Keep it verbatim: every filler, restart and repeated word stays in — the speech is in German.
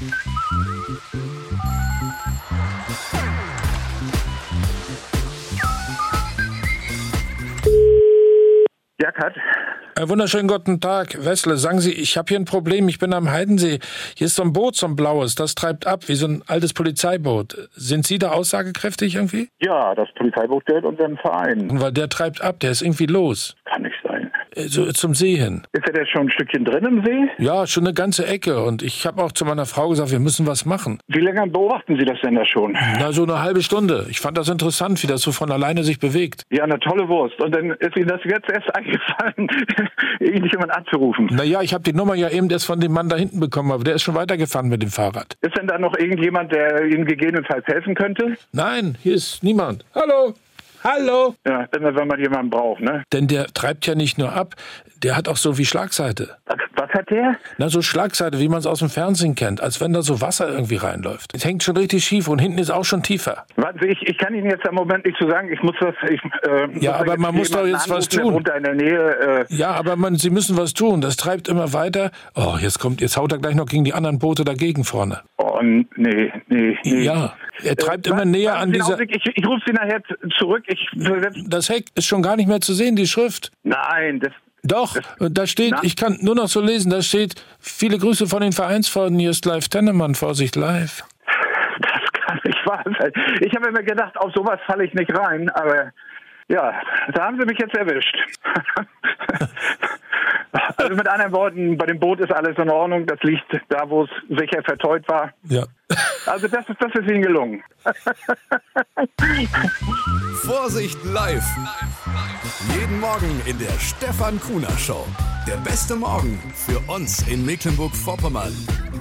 Ja, Kat. Einen wunderschönen guten Tag, Wessle. Sagen Sie, ich habe hier ein Problem. Ich bin am Heidensee. Hier ist so ein Boot, so ein blaues. Das treibt ab, wie so ein altes Polizeiboot. Sind Sie da aussagekräftig irgendwie? Ja, das Polizeiboot gehört unserem Verein. Weil der treibt ab, der ist irgendwie los. Kann nicht sein. So zum See hin. Ist er denn schon ein Stückchen drin im See? Ja, schon eine ganze Ecke. Und ich habe auch zu meiner Frau gesagt, wir müssen was machen. Wie lange beobachten Sie das denn da schon? Na, so eine halbe Stunde. Ich fand das interessant, wie das so von alleine sich bewegt. Ja, eine tolle Wurst. Und dann ist Ihnen das jetzt erst eingefallen, irgendjemand anzurufen. Naja, ich habe die Nummer ja eben erst von dem Mann da hinten bekommen, aber der ist schon weitergefahren mit dem Fahrrad. Ist denn da noch irgendjemand, der Ihnen gegebenenfalls helfen könnte? Nein, hier ist niemand. Hallo? Hallo? Ja, immer wenn man jemanden braucht, ne? Denn der treibt ja nicht nur ab, der hat auch so wie Schlagseite. Was, was hat der? Na, so Schlagseite, wie man es aus dem Fernsehen kennt, als wenn da so Wasser irgendwie reinläuft. Es hängt schon richtig schief und hinten ist auch schon tiefer. Warte, ich, ich kann Ihnen jetzt im Moment nicht so sagen, ich muss das... Ich, äh, ja, muss aber man muss doch jetzt was tun. Der in der Nähe, äh, ja, aber man, Sie müssen was tun. Das treibt immer weiter. Oh, jetzt kommt, jetzt haut er gleich noch gegen die anderen Boote dagegen vorne. Oh, nee, nee, nee. Ja, er treibt äh, immer näher an dieser... Ich, ich rufe Sie nachher zurück. Ich, das Heck ist schon gar nicht mehr zu sehen, die Schrift. Nein, das... Doch, das, da steht, na? Ich kann nur noch so lesen, da steht, viele Grüße von den Vereinsfreunden, hier ist Live Tennemann, Vorsicht live. Das kann nicht wahr sein. Ich habe mir gedacht, auf sowas falle ich nicht rein, aber ja, da haben Sie mich jetzt erwischt. Also mit anderen Worten, bei dem Boot ist alles in Ordnung, das liegt da, wo es sicher verteut war. Ja. Also das ist, das ist Ihnen gelungen. Vorsicht live. Jeden Morgen in der Stefan Kuhner Show. Der beste Morgen für uns in Mecklenburg-Vorpommern.